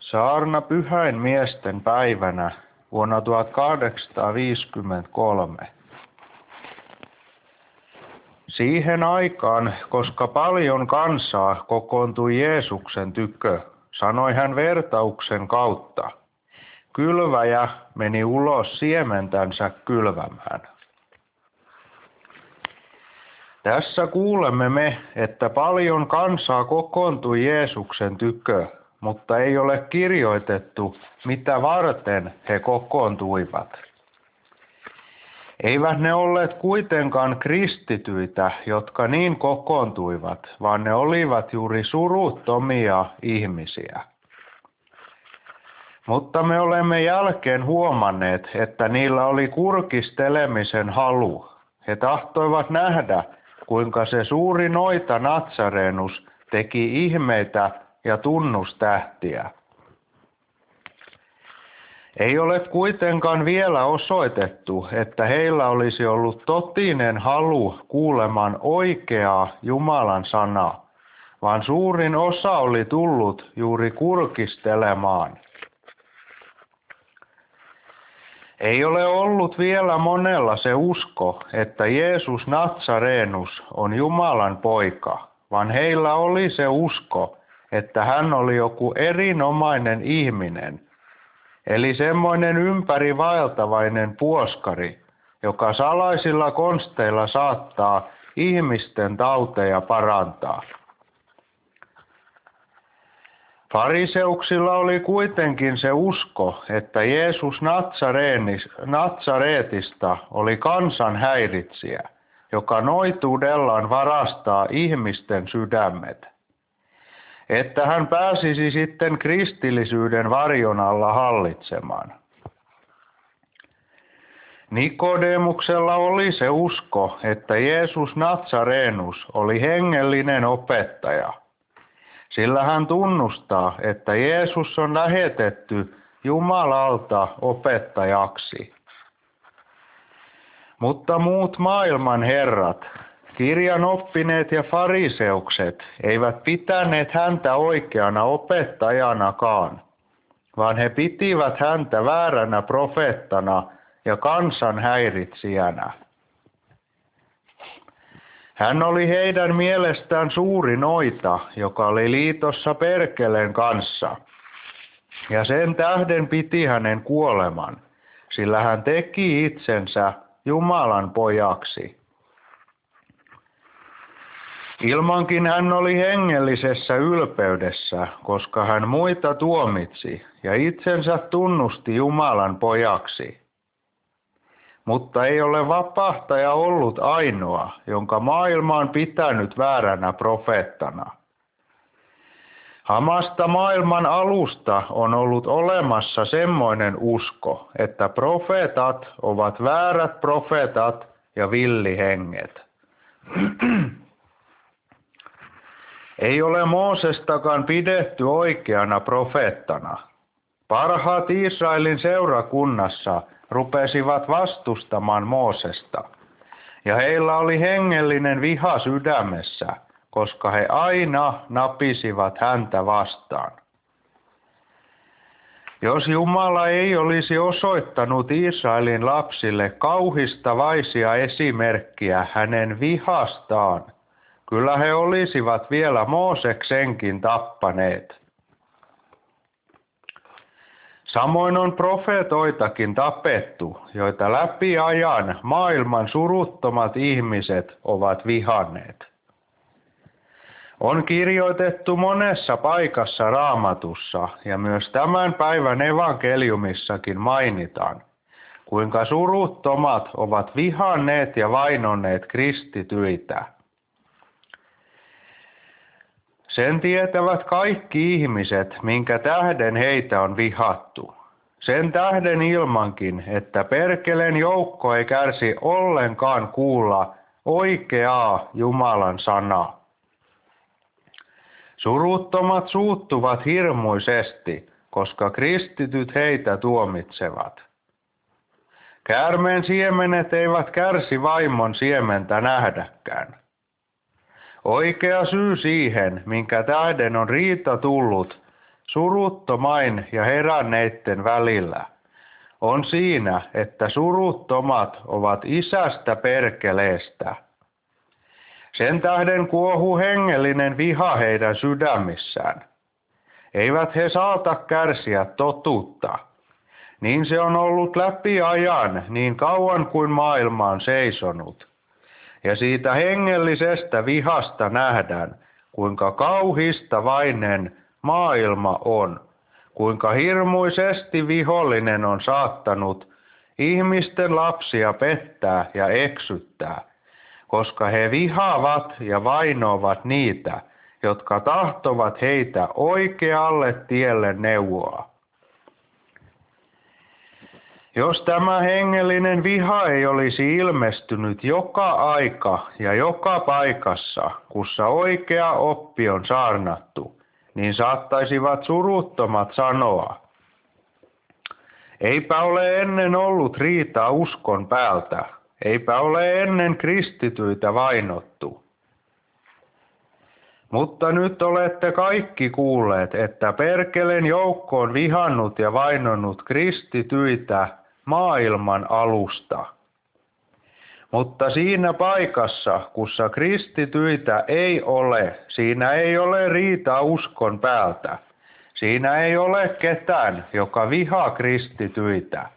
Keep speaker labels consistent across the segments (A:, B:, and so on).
A: Saarna Pyhäin miesten päivänä vuonna 1853. Siihen aikaan, koska paljon kansaa kokoontui Jeesuksen tykö, sanoi hän vertauksen kautta. Kylväjä meni ulos siementänsä kylvämään. Tässä kuulemme me, että paljon kansaa kokoontui Jeesuksen tykö, mutta ei ole kirjoitettu, mitä varten he kokoontuivat. Eivät ne olleet kuitenkaan kristityitä, jotka niin kokoontuivat, vaan ne olivat juuri suruttomia ihmisiä. Mutta me olemme jälkeen huomanneet, että niillä oli kurkistelemisen halu. He tahtoivat nähdä, kuinka se suuri noita Natsarenus teki ihmeitä ja tunnustähtiä. Ei ole kuitenkaan vielä osoitettu, että heillä olisi ollut totinen halu kuulemaan oikeaa Jumalan sanaa, vaan suurin osa oli tullut juuri kurkistelemaan. Ei ole ollut vielä monella se usko, että Jeesus Natsarenus on Jumalan poika, vaan heillä oli se usko, että hän oli joku erinomainen ihminen, eli semmoinen ympärivaeltavainen puoskari, joka salaisilla konsteilla saattaa ihmisten tauteja parantaa. Fariseuksilla oli kuitenkin se usko, että Jeesus Natsaretista oli kansan häiritsijä, joka noituudellaan varastaa ihmisten sydämet. Että hän pääsisi sitten kristillisyyden varjon alla hallitsemaan. Nikodemuksella oli se usko, että Jeesus Natsarenus oli hengellinen opettaja, sillä hän tunnustaa, että Jeesus on lähetetty Jumalalta opettajaksi. Mutta muut maailman herrat, kirjan oppineet ja fariseukset eivät pitäneet häntä oikeana opettajanakaan, vaan he pitivät häntä vääränä profeettana ja kansan häiritsijänä. Hän oli heidän mielestään suuri noita, joka oli liitossa perkeleen kanssa, ja sen tähden piti hänen kuoleman, sillä hän teki itsensä Jumalan pojaksi. Ilmankin hän oli hengellisessä ylpeydessä, koska hän muita tuomitsi ja itsensä tunnusti Jumalan pojaksi. Mutta ei ole vapahtaja ollut ainoa, jonka maailma on pitänyt vääränä profeettana. Hamasta maailman alusta on ollut olemassa semmoinen usko, että profeetat ovat väärät profeetat ja villihenget. Ei ole Moosestakaan pidetty oikeana profeettana. Parhaat Israelin seurakunnassa rupesivat vastustamaan Moosesta, ja heillä oli hengellinen viha sydämessä, koska he aina napisivat häntä vastaan. Jos Jumala ei olisi osoittanut Israelin lapsille kauhistavaisia esimerkkiä hänen vihastaan, kyllä he olisivat vielä Mooseksenkin tappaneet. Samoin on profeetoitakin tapettu, joita läpi ajan maailman suruttomat ihmiset ovat vihanneet. On kirjoitettu monessa paikassa Raamatussa ja myös tämän päivän evankeliumissakin mainitaan, kuinka suruttomat ovat vihanneet ja vainonneet kristityitä. Sen tietävät kaikki ihmiset, minkä tähden heitä on vihattu. Sen tähden ilmankin, että perkeleen joukko ei kärsi ollenkaan kuulla oikeaa Jumalan sanaa. Suruttomat suuttuvat hirmuisesti, koska kristityt heitä tuomitsevat. Käärmeen siemenet eivät kärsi vaimon siementä nähdäkään. Oikea syy siihen, minkä tähden on riita tullut, suruttomain ja heränneitten välillä, on siinä, että suruttomat ovat isästä perkeleestä. Sen tähden kuohuu hengellinen viha heidän sydämissään. Eivät he saata kärsiä totuutta. Niin se on ollut läpi ajan niin kauan kuin maailma on seisonut. Ja siitä hengellisestä vihasta nähdään, kuinka kauhistavainen maailma on, kuinka hirmuisesti vihollinen on saattanut ihmisten lapsia pettää ja eksyttää, koska he vihaavat ja vainoavat niitä, jotka tahtovat heitä oikealle tielle neuvoa. Jos tämä hengellinen viha ei olisi ilmestynyt joka aika ja joka paikassa, kussa oikea oppi on saarnattu, niin saattaisivat suruttomat sanoa: eipä ole ennen ollut riitaa uskon päältä, eipä ole ennen kristityitä vainottu. Mutta nyt olette kaikki kuulleet, että perkelen joukko on vihannut ja vainonnut kristityitä maailman alusta. Mutta siinä paikassa, kussa kristityitä ei ole, siinä ei ole riita uskon päältä. Siinä ei ole ketään, joka vihaa kristityitä.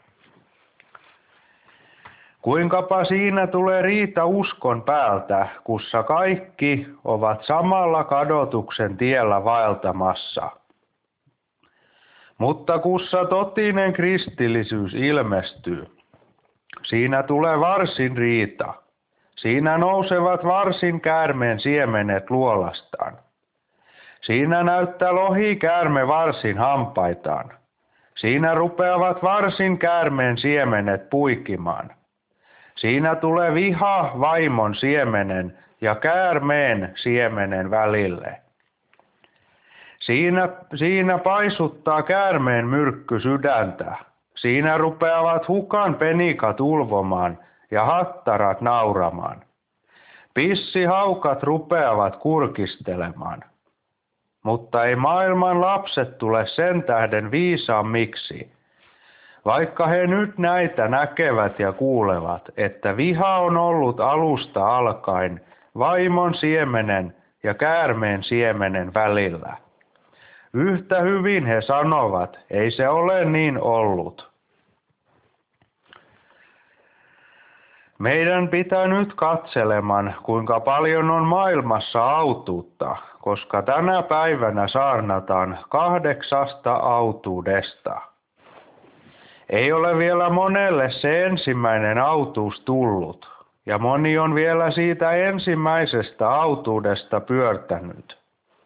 A: Kuinkapa siinä tulee riita uskon päältä, kussa kaikki ovat samalla kadotuksen tiellä vaeltamassa. Mutta kussa totinen kristillisyys ilmestyy, siinä tulee varsin riita. Siinä nousevat varsin käärmeen siemenet luolastaan. Siinä näyttää lohikäärme varsin hampaitaan. Siinä rupeavat varsin käärmeen siemenet puikimaan. Siinä tulee viha vaimon siemenen ja käärmeen siemenen välille. Siinä paisuttaa käärmeen myrkky sydäntä. Siinä rupeavat hukan penikat ulvomaan ja hattarat nauramaan. Pissihaukat rupeavat kurkistelemaan. Mutta ei maailman lapset tule sen tähden viisaammiksi, vaikka he nyt näitä näkevät ja kuulevat, että viha on ollut alusta alkaen vaimon siemenen ja käärmeen siemenen välillä. Yhtä hyvin he sanovat, ei se ole niin ollut. Meidän pitää nyt katselemaan, kuinka paljon on maailmassa autuutta, koska tänä päivänä saarnataan 8 autuudesta. Ei ole vielä monelle se ensimmäinen autuus tullut, ja moni on vielä siitä ensimmäisestä autuudesta pyörtänyt.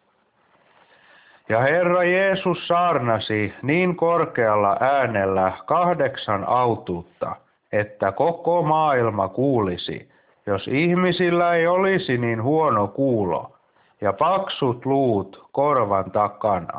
A: Ja Herra Jeesus saarnasi niin korkealla äänellä 8 autuutta, että koko maailma kuulisi, jos ihmisillä ei olisi niin huono kuulo ja paksut luut korvan takana.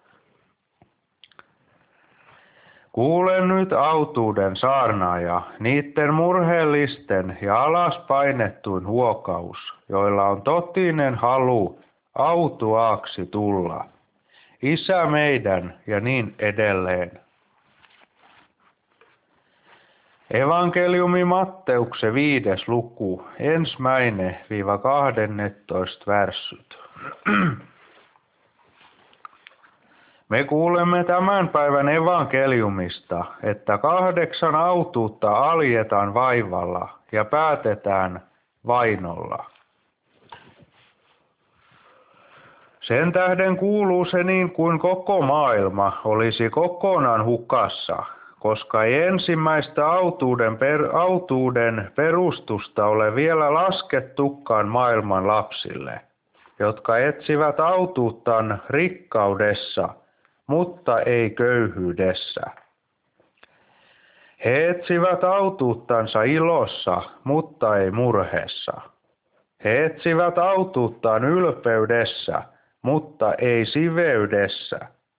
A: Kuule nyt autuuden saarnaaja, niiden murheellisten ja alaspainettuin huokaus, joilla on totinen halu autuaaksi tulla. Isä meidän ja niin edelleen. Evankeliumi Matteuksen 5. luku, 1–12 värssyt. Me kuulemme tämän päivän evankeliumista, että 8 autuutta aljetaan vaivalla ja päätetään vainolla. Sen tähden kuuluu se niin kuin koko maailma olisi kokonaan hukassa, koska ei ensimmäistä autuuden perustusta ole vielä laskettukaan maailman lapsille, jotka etsivät autuuttaan rikkaudessa, mutta ei köyhyydessä. He etsivät autuuttansa ilossa, mutta ei murheessa. He etsivät autuuttaan ylpeydessä, mutta ei siveydessä.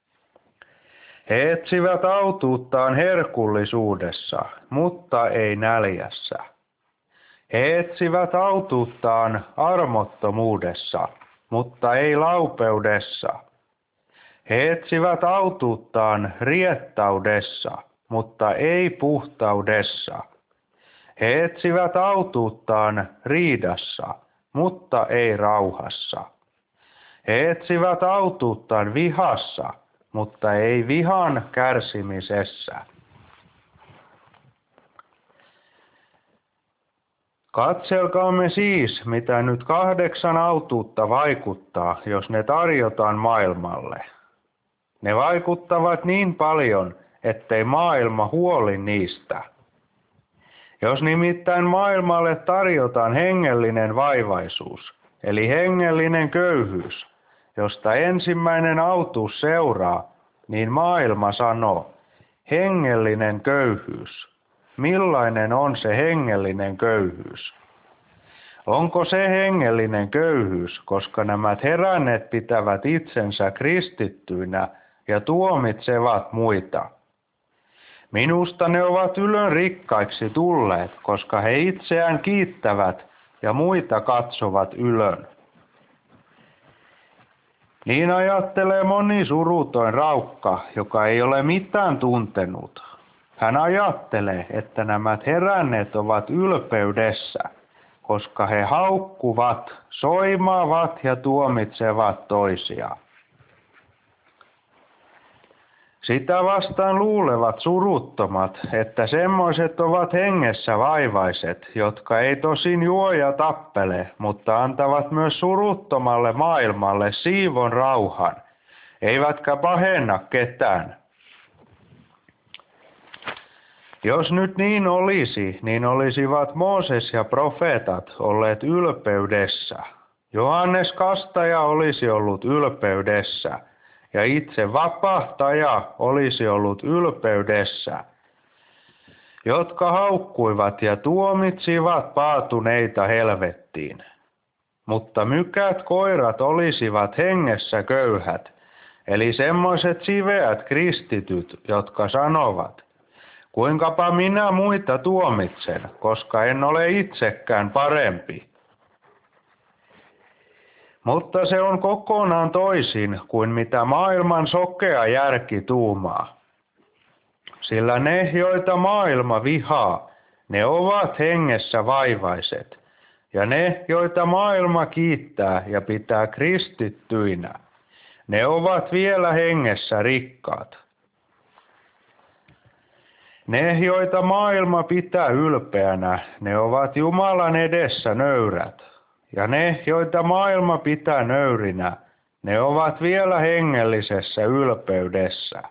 A: He etsivät autuuttaan herkullisuudessa, mutta ei näljässä. He etsivät autuuttaan armottomuudessa, mutta ei laupeudessa. He etsivät autuuttaan riettaudessa, mutta ei puhtaudessa. He etsivät autuuttaan riidassa, mutta ei rauhassa. He etsivät autuuttaan vihassa, mutta ei vihan kärsimisessä. Katselkaamme siis, mitä nyt 8 autuutta vaikuttaa, jos ne tarjotaan maailmalle. Ne vaikuttavat niin paljon, ettei maailma huoli niistä. Jos nimittäin maailmalle tarjotaan hengellinen vaivaisuus, eli hengellinen köyhyys, josta ensimmäinen autuus seuraa, niin maailma sanoo, hengellinen köyhyys. Millainen on se hengellinen köyhyys? Onko se hengellinen köyhyys, koska nämä heränneet pitävät itsensä kristittyinä ja tuomitsevat muita? Minusta ne ovat ylön rikkaiksi tulleet, koska he itseään kiittävät ja muita katsovat ylön. Niin ajattelee moni surutoin raukka, joka ei ole mitään tuntenut. Hän ajattelee, että nämä heränneet ovat ylpeydessä, koska he haukkuvat, soimaavat ja tuomitsevat toisia. Sitä vastaan luulevat suruttomat, että semmoiset ovat hengessä vaivaiset, jotka ei tosin juo ja tappele, mutta antavat myös suruttomalle maailmalle siivon rauhan, eivätkä pahenna ketään. Jos nyt niin olisi, niin olisivat Mooses ja profeetat olleet ylpeydessä. Johannes Kastaja olisi ollut ylpeydessä. Ja itse vapahtaja olisi ollut ylpeydessä, jotka haukkuivat ja tuomitsivat paatuneita helvettiin. Mutta mykät koirat olisivat hengessä köyhät, eli semmoiset siveät kristityt, jotka sanovat, kuinkapa minä muita tuomitsen, koska en ole itsekään parempi. Mutta se on kokonaan toisin kuin mitä maailman sokea järki tuumaa. Sillä ne, joita maailma vihaa, ne ovat hengessä vaivaiset, ja ne, joita maailma kiittää ja pitää kristittyinä, ne ovat vielä hengessä rikkaat. Ne, joita maailma pitää ylpeänä, ne ovat Jumalan edessä nöyrät. Ja ne, joita maailma pitää nöyrinä, ne ovat vielä hengellisessä ylpeydessä.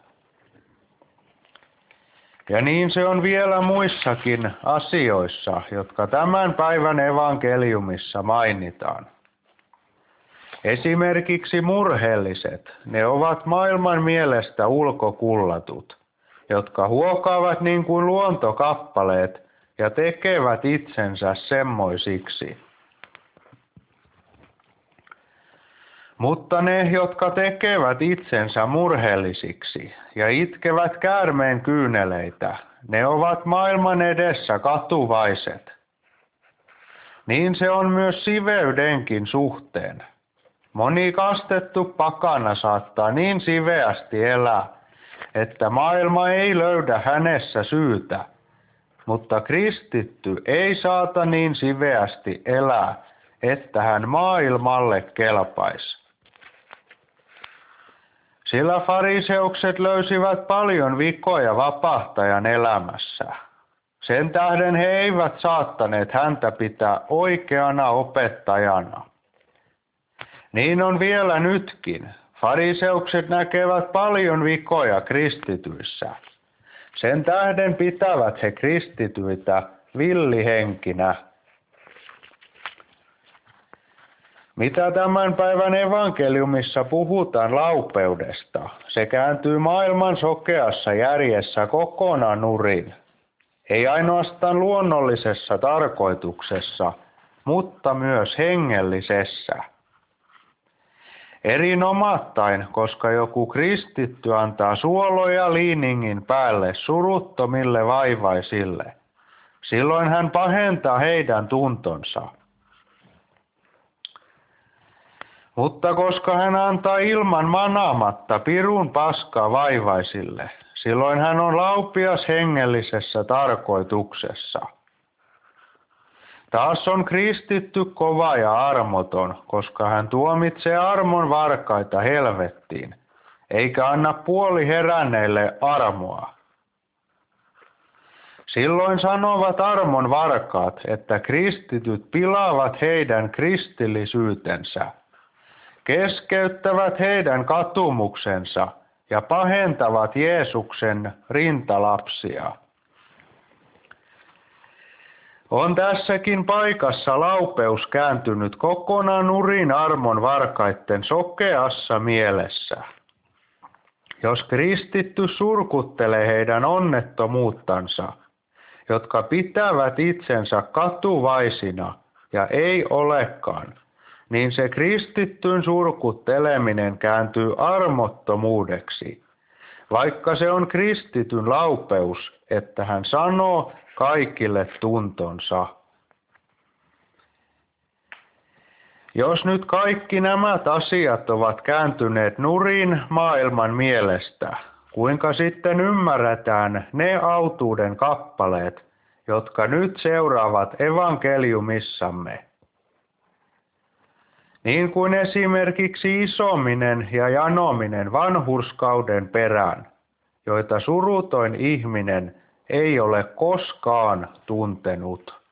A: Ja niin se on vielä muissakin asioissa, jotka tämän päivän evankeliumissa mainitaan. Esimerkiksi murheelliset, ne ovat maailman mielestä ulkokullatut, jotka huokaavat niin kuin luontokappaleet ja tekevät itsensä semmoisiksi. Mutta ne, jotka tekevät itsensä murheellisiksi ja itkevät käärmeen kyyneleitä, ne ovat maailman edessä katuvaiset. Niin se on myös siveydenkin suhteen. Moni kastettu pakana saattaa niin siveästi elää, että maailma ei löydä hänessä syytä, mutta kristitty ei saata niin siveästi elää, että hän maailmalle kelpaisi. Sillä fariseukset löysivät paljon vikoja vapahtajan elämässä. Sen tähden he eivät saattaneet häntä pitää oikeana opettajana. Niin on vielä nytkin. Fariseukset näkevät paljon vikoja kristityissä. Sen tähden pitävät he kristityitä villihenkinä. Mitä tämän päivän evankeliumissa puhutaan laupeudesta, se kääntyy maailman sokeassa järjessä kokonaan nurin. Ei ainoastaan luonnollisessa tarkoituksessa, mutta myös hengellisessä. Erinomattain, koska joku kristitty antaa suoloja liiningin päälle suruttomille vaivaisille. Silloin hän pahentaa heidän tuntonsa. Mutta koska hän antaa ilman manaamatta pirun paskaa vaivaisille, silloin hän on laupias hengellisessä tarkoituksessa. Taas on kristitty kova ja armoton, koska hän tuomitsee armon varkaita helvettiin, eikä anna puoli heränneille armoa. Silloin sanovat armon varkaat, että kristityt pilaavat heidän kristillisyytensä, keskeyttävät heidän katumuksensa ja pahentavat Jeesuksen rintalapsia. On tässäkin paikassa laupeus kääntynyt kokonaan nurin armon varkaitten sokeassa mielessä. Jos kristitty surkuttelee heidän onnettomuuttansa, jotka pitävät itsensä katuvaisina ja ei olekaan, niin se kristittyn surkutteleminen kääntyy armottomuudeksi, vaikka se on kristityn laupeus, että hän sanoo kaikille tuntonsa. Jos nyt kaikki nämä asiat ovat kääntyneet nurin maailman mielestä, kuinka sitten ymmärretään ne autuuden kappaleet, jotka nyt seuraavat evankeliumissamme? Niin kuin esimerkiksi isominen ja janominen vanhurskauden perään, joita surutoin ihminen ei ole koskaan tuntenut.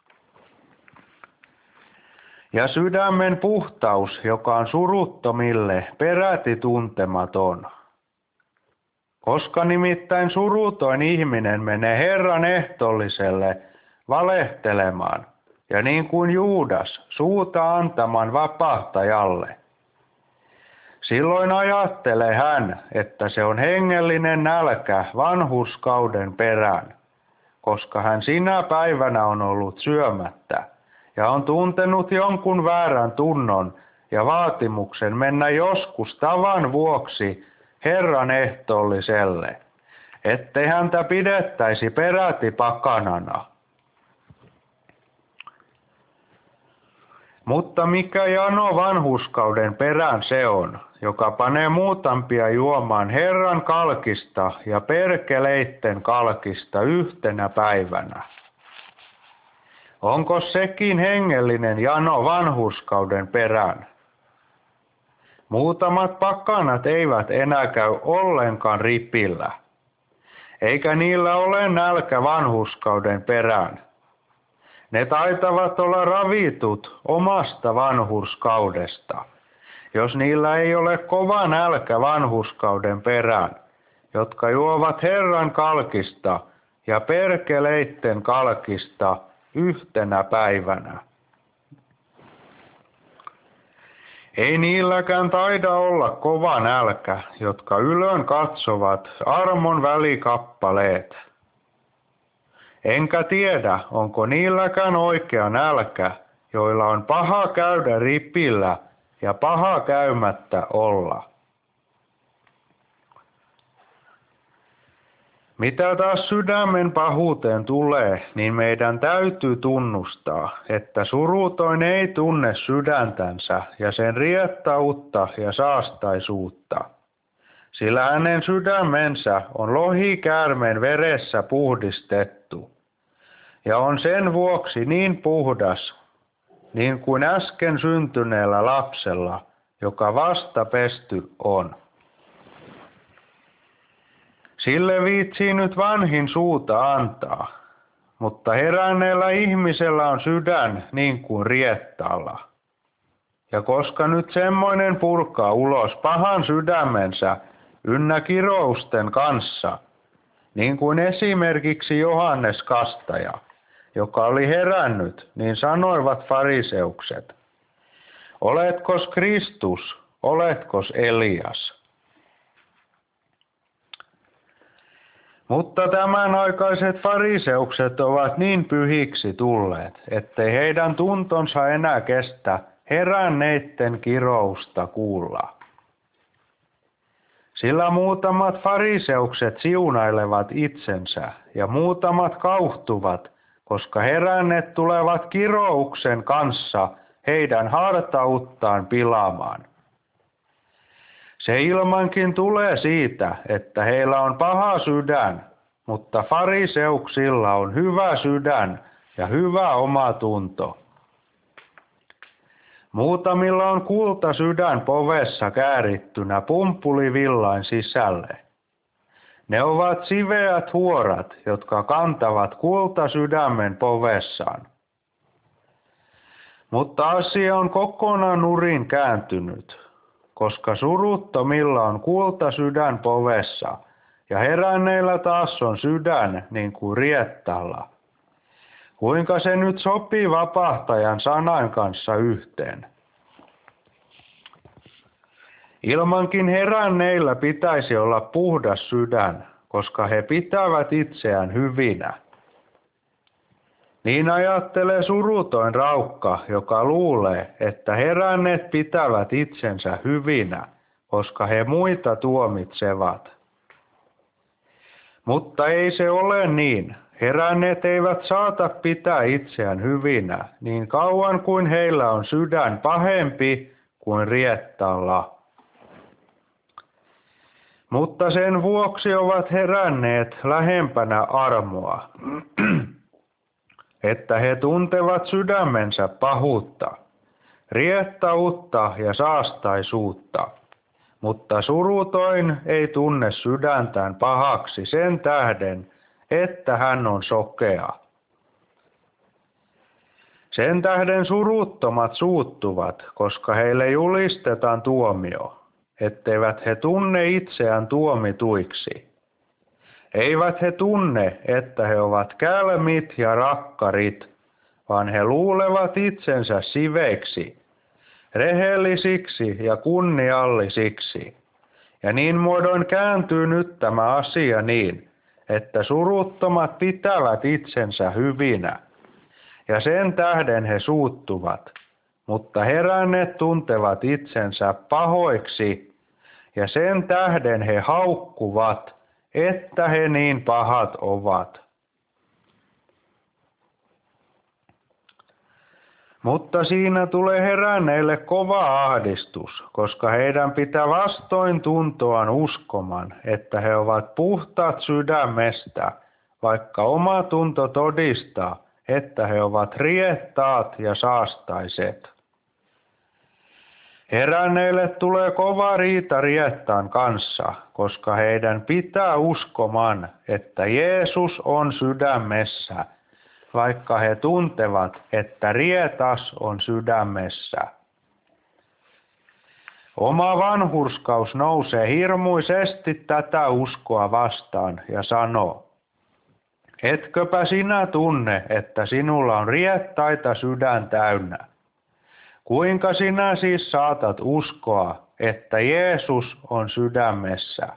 A: Ja sydämen puhtaus, joka on suruttomille peräti tuntematon. Koska nimittäin surutoin ihminen menee Herran ehtoolliselle valehtelemaan, ja niin kuin Juudas suuta antaman vapahtajalle. Silloin ajattelee hän, että se on hengellinen nälkä vanhurskauden perään, koska hän sinä päivänä on ollut syömättä ja on tuntenut jonkun väärän tunnon ja vaatimuksen mennä joskus tavan vuoksi Herran ehtoolliselle, ettei häntä pidettäisi peräti pakanana. Mutta mikä jano vanhurskauden perään se on, joka panee muutampia juomaan Herran kalkista ja perkeleitten kalkista yhtenä päivänä? Onko sekin hengellinen jano vanhurskauden perään? Muutamat pakanat eivät enää käy ollenkaan ripillä, eikä niillä ole nälkä vanhurskauden perään. Ne taitavat olla ravitut omasta vanhurskaudesta, jos niillä ei ole kova nälkä vanhurskauden perään, jotka juovat Herran kalkista ja perkeleitten kalkista yhtenä päivänä. Ei niilläkään taida olla kova nälkä, jotka ylön katsovat armon välikappaleet. Enkä tiedä, onko niilläkään oikea nälkä, joilla on paha käydä ripillä ja paha käymättä olla. Mitä taas sydämen pahuuteen tulee, niin meidän täytyy tunnustaa, että surutoin ei tunne sydäntänsä ja sen riettautta ja saastaisuutta, sillä hänen sydämensä on lohikäärmeen veressä puhdistettu, ja on sen vuoksi niin puhdas, niin kuin äsken syntyneellä lapsella, joka vasta pesty on. Sille viitsii nyt vanhin suuta antaa, mutta heränneellä ihmisellä on sydän niin kuin riettaalla. Ja koska nyt semmoinen purkaa ulos pahan sydämensä ynnä kirousten kanssa, niin kuin esimerkiksi Johannes Kastaja, joka oli herännyt, niin sanoivat fariseukset, oletkos Kristus, oletkos Elias? Mutta tämänaikaiset fariseukset ovat niin pyhiksi tulleet, ettei heidän tuntonsa enää kestä heränneitten kirousta kuulla. Sillä muutamat fariseukset siunailevat itsensä ja muutamat kauhtuvat, koska heränneet tulevat kirouksen kanssa heidän hartauttaan pilaamaan. Se ilmankin tulee siitä, että heillä on paha sydän, mutta fariseuksilla on hyvä sydän ja hyvä omatunto. Muutamilla on kulta sydän povessa käärittynä pumpulivillain sisälle. Ne ovat siveät huorat, jotka kantavat kultasydämen povessaan. Mutta asia on kokonaan nurin kääntynyt, koska suruttomilla on kultasydän povessa ja heränneillä taas on sydän niin kuin riettalla. Kuinka se nyt sopii vapahtajan sanan kanssa yhteen? Ilmankin heränneillä pitäisi olla puhdas sydän, koska he pitävät itseään hyvinä. Niin ajattelee surutoin raukka, joka luulee, että heränneet pitävät itsensä hyvinä, koska he muita tuomitsevat. Mutta ei se ole niin. Heränneet eivät saata pitää itseään hyvinä niin kauan kuin heillä on sydän pahempi kuin riettalla. Mutta sen vuoksi ovat heränneet lähempänä armoa, että he tuntevat sydämensä pahuutta, riettautta ja saastaisuutta. Mutta surutoin ei tunne sydäntään pahaksi sen tähden, että hän on sokea. Sen tähden suruttomat suuttuvat, koska heille julistetaan tuomio, etteivät he tunne itseään tuomituiksi. Eivät he tunne, että he ovat kälmit ja rakkarit, vaan he luulevat itsensä siveiksi, rehellisiksi ja kunniallisiksi. Ja niin muodoin kääntyy nyt tämä asia niin, että suruttomat pitävät itsensä hyvinä, ja sen tähden he suuttuvat, mutta heränneet tuntevat itsensä pahoiksi, ja sen tähden he haukkuvat, että he niin pahat ovat. Mutta siinä tulee heränneille kova ahdistus, koska heidän pitää vastoin tuntoaan uskoman, että he ovat puhtaat sydämestä, vaikka oma tunto todistaa, että he ovat riettaat ja saastaiset. Heränneille tulee kova riita riettaan kanssa, koska heidän pitää uskoman, että Jeesus on sydämessä, vaikka he tuntevat, että rietas on sydämessä. Oma vanhurskaus nousee hirmuisesti tätä uskoa vastaan ja sanoo, etköpä sinä tunne, että sinulla on riettaita sydän täynnä? Kuinka sinä siis saatat uskoa, että Jeesus on sydämessä?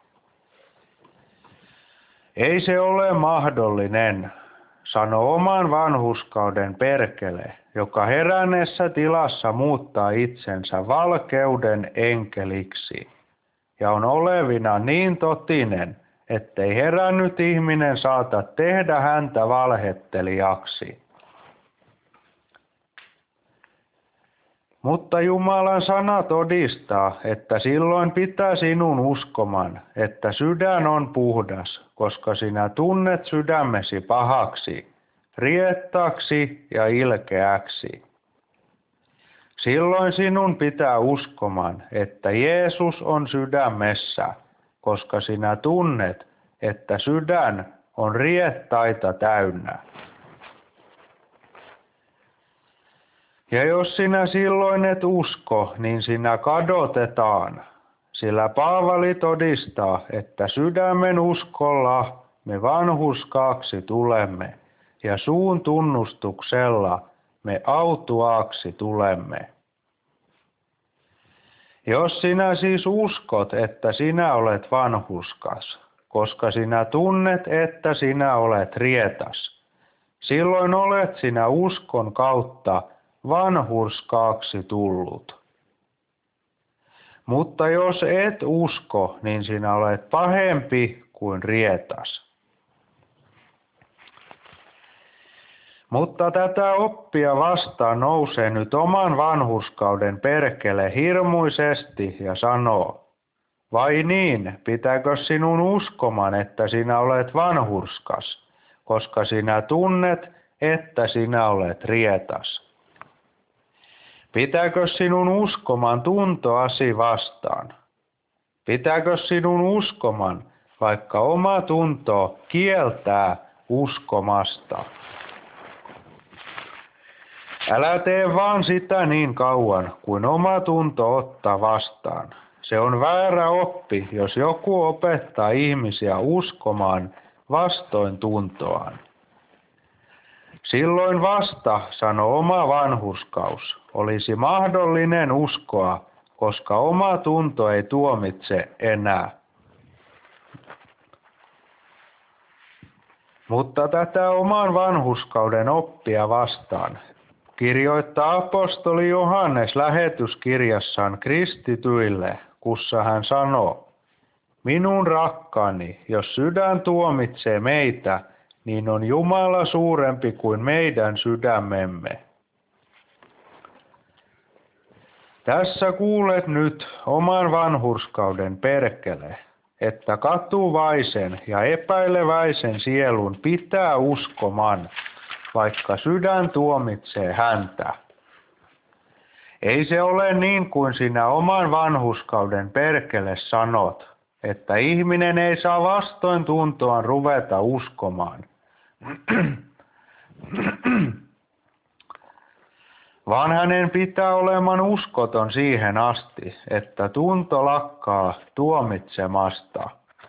A: Ei se ole mahdollinen, sanoo oman vanhurskauden perkele, joka heränneessä tilassa muuttaa itsensä valkeuden enkeliksi ja on olevina niin totinen, ettei herännyt ihminen saata tehdä häntä valhettelijaksi. Mutta Jumalan sana todistaa, että silloin pitää sinun uskoman, että sydän on puhdas, koska sinä tunnet sydämesi pahaksi, riettaaksi ja ilkeäksi. Silloin sinun pitää uskoman, että Jeesus on sydämessä, koska sinä tunnet, että sydän on riettaita täynnä. Ja jos sinä silloin et usko, niin sinä kadotetaan, sillä Paavali todistaa, että sydämen uskolla me vanhurskaaksi tulemme, ja suun tunnustuksella me autuaaksi tulemme. Jos sinä siis uskot, että sinä olet vanhurskas, koska sinä tunnet, että sinä olet rietas, silloin olet sinä uskon kautta vanhurskaaksi tullut. Mutta jos et usko, niin sinä olet pahempi kuin rietas. Mutta tätä oppia vastaan nousee nyt oman vanhurskauden perkele hirmuisesti ja sanoo, Vai niin, pitääkö sinun uskoman, että sinä olet vanhurskas, koska sinä tunnet, että sinä olet rietas? Pitääkö sinun uskoman tuntoasi vastaan? Pitääkö sinun uskoman, vaikka oma tunto kieltää uskomasta? Älä tee vaan sitä niin kauan, kuin oma tunto ottaa vastaan. Se on väärä oppi, jos joku opettaa ihmisiä uskomaan vastoin tuntoaan. Silloin vasta, sanoi oma vanhurskaus, olisi mahdollinen uskoa, koska oma tunto ei tuomitse enää. Mutta tätä oman vanhurskauden oppia vastaan kirjoittaa apostoli Johannes lähetyskirjassaan kristityille, kussa hän sanoo: minun rakkaani, jos sydän tuomitsee meitä, niin on Jumala suurempi kuin meidän sydämemme. Tässä kuulet nyt oman vanhurskauden perkele, että katuvaisen ja epäileväisen sielun pitää uskoman, vaikka sydän tuomitsee häntä. Ei se ole niin kuin sinä oman vanhurskauden perkele sanot, että ihminen ei saa vastoin tuntoaan ruveta uskomaan. Vaan hänen pitää olemaan uskoton siihen asti, että tunto lakkaa tuomitsemasta.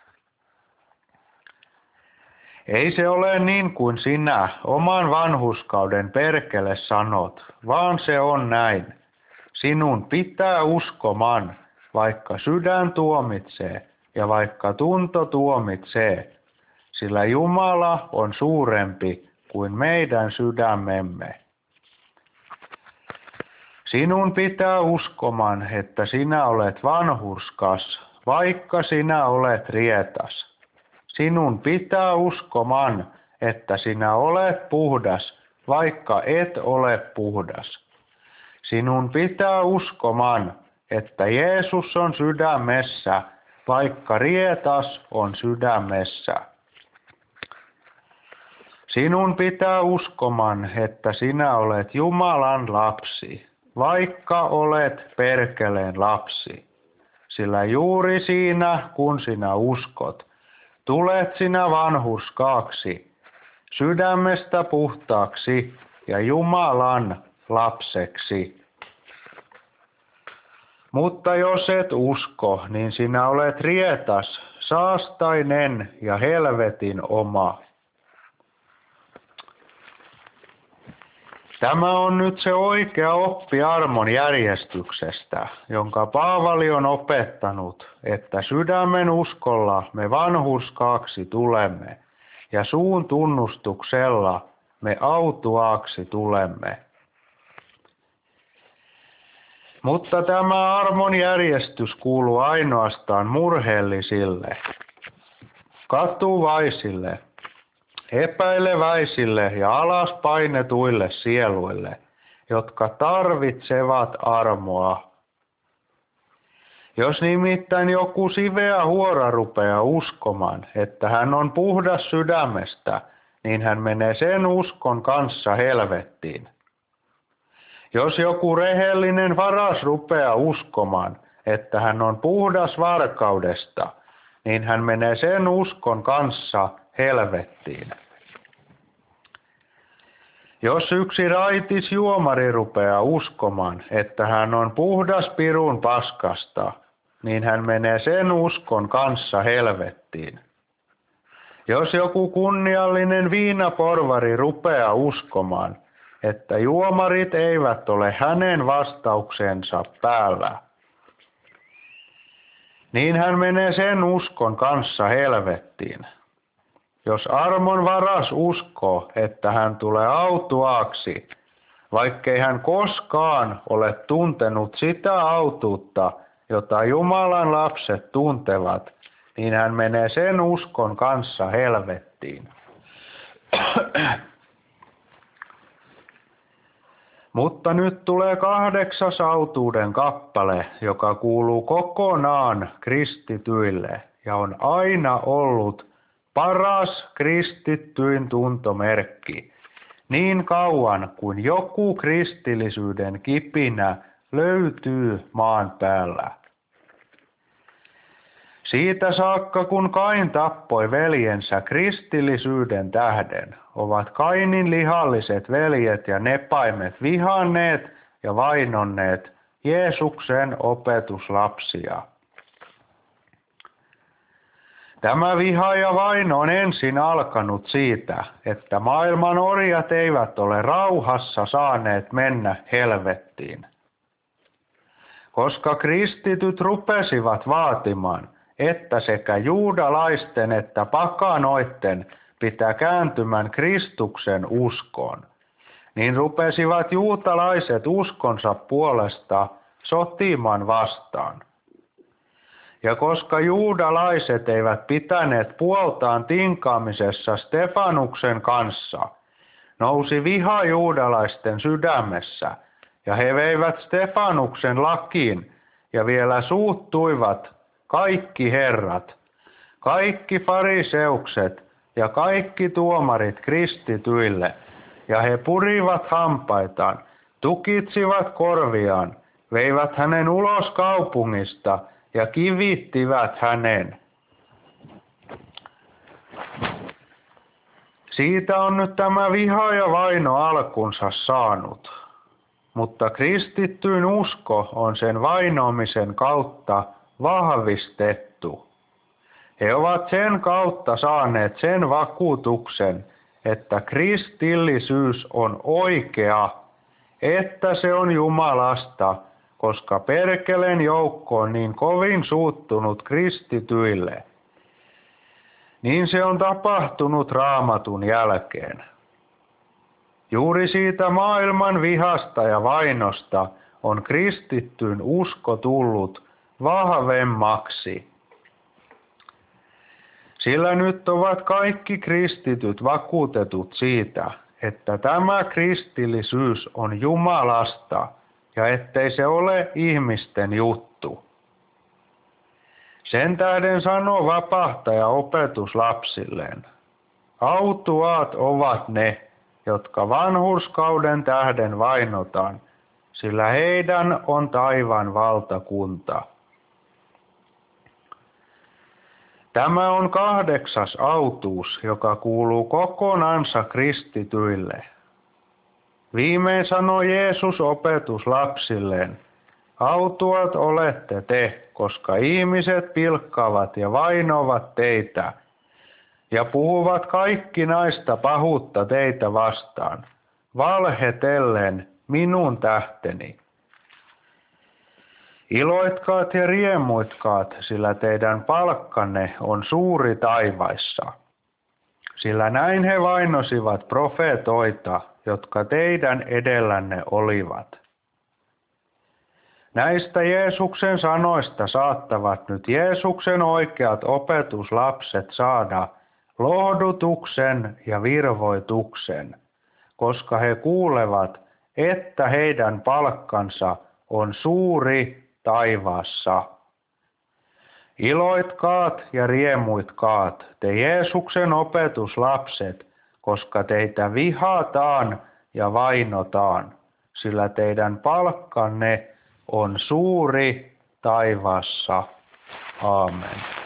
A: Ei se ole niin kuin sinä oman vanhurskauden perkele sanot, vaan se on näin. Sinun pitää uskoman, vaikka sydän tuomitsee ja vaikka tunto tuomitsee, sillä Jumala on suurempi kuin meidän sydämemme. Sinun pitää uskoman, että sinä olet vanhurskas, vaikka sinä olet rietas. Sinun pitää uskoman, että sinä olet puhdas, vaikka et ole puhdas. Sinun pitää uskoman, että Jeesus on sydämessä, vaikka rietas on sydämessä. Sinun pitää uskoman, että sinä olet Jumalan lapsi, vaikka olet perkeleen lapsi. Sillä juuri siinä, kun sinä uskot, tulet sinä vanhurskaaksi, sydämestä puhtaaksi ja Jumalan lapseksi. Mutta jos et usko, niin sinä olet rietas, saastainen ja helvetin oma. Tämä on nyt se oikea oppi armon järjestyksestä, jonka Paavali on opettanut, että sydämen uskolla me vanhurskaaksi tulemme ja suun tunnustuksella me autuaaksi tulemme. Mutta tämä armon järjestys kuuluu ainoastaan murheellisille, katuvaisille, epäileväisille ja alaspainetuille sieluille, jotka tarvitsevat armoa. Jos nimittäin joku siveä huora rupeaa uskomaan, että hän on puhdas sydämestä, niin hän menee sen uskon kanssa helvettiin. Jos joku rehellinen varas rupeaa uskomaan, että hän on puhdas varkaudesta, niin hän menee sen uskon kanssa helvettiin. Jos yksi raitis juomari rupeaa uskomaan, että hän on puhdas pirun paskasta, niin hän menee sen uskon kanssa helvettiin. Jos joku kunniallinen viinaporvari rupeaa uskomaan, että juomarit eivät ole hänen vastauksensa päällä, niin hän menee sen uskon kanssa helvettiin. Jos armon varas uskoo, että hän tulee autuaaksi, vaikkei hän koskaan ole tuntenut sitä autuutta, jota Jumalan lapset tuntevat, niin hän menee sen uskon kanssa helvettiin. Mutta nyt tulee 8. autuuden kappale, joka kuuluu kokonaan kristityille ja on aina ollut paras kristittyyn tuntomerkki, niin kauan kuin joku kristillisyyden kipinä löytyy maan päällä. Siitä saakka, kun Kain tappoi veljensä kristillisyyden tähden, ovat Kainin lihalliset veljet ja nepaimet vihanneet ja vainonneet Jeesuksen opetuslapsia. Tämä viha ja vaino on ensin alkanut siitä, että maailman orjat eivät ole rauhassa saaneet mennä helvettiin. Koska kristityt rupesivat vaatimaan, että sekä juudalaisten että pakanoitten pitää kääntymään Kristuksen uskoon, niin rupesivat juutalaiset uskonsa puolesta sotimaan vastaan. Ja koska juudalaiset eivät pitäneet puoltaan tinkaamisessa Stefanuksen kanssa, nousi viha juudalaisten sydämessä, ja he veivät Stefanuksen lakiin ja vielä suuttuivat kaikki herrat, kaikki fariseukset ja kaikki tuomarit kristityille, ja he purivat hampaitaan, tukitsivat korviaan, veivät hänen ulos kaupungista ja kivittivät hänen. Siitä on nyt tämä viha ja vaino alkunsa saanut, mutta kristittyyn usko on sen vainoamisen kautta vahvistettu. He ovat sen kautta saaneet sen vakuutuksen, että kristillisyys on oikea, että se on Jumalasta, koska perkeleen joukko on niin kovin suuttunut kristityille. Niin se on tapahtunut Raamatun jälkeen. Juuri siitä maailman vihasta ja vainosta on kristittyyn usko tullut vahvemmaksi. Sillä nyt ovat kaikki kristityt vakuutetut siitä, että tämä kristillisyys on Jumalasta ja ettei se ole ihmisten juttu. Sen tähden sanoo vapahtaja opetuslapsilleen: autuaat ovat ne, jotka vanhurskauden tähden vainotaan, sillä heidän on taivaan valtakunta. Tämä on 8. autuus, joka kuuluu kokonansa kristityille. Viimein sanoi Jeesus opetuslapsilleen: autuat olette te, koska ihmiset pilkkaavat ja vainovat teitä ja puhuvat kaikkinaista pahuutta teitä vastaan, valhetellen minun tähteni. Iloitkaat ja riemuitkaat, sillä teidän palkkanne on suuri taivaissa. Sillä näin he vainosivat profeetoita, jotka teidän edellänne olivat. Näistä Jeesuksen sanoista saattavat nyt Jeesuksen oikeat opetuslapset saada lohdutuksen ja virvoituksen, koska he kuulevat, että heidän palkkansa on suuri taivaassa. Iloitkaat ja riemuitkaat, te Jeesuksen opetuslapset, koska teitä vihataan ja vainotaan, sillä teidän palkkanne on suuri taivaassa. Aamen.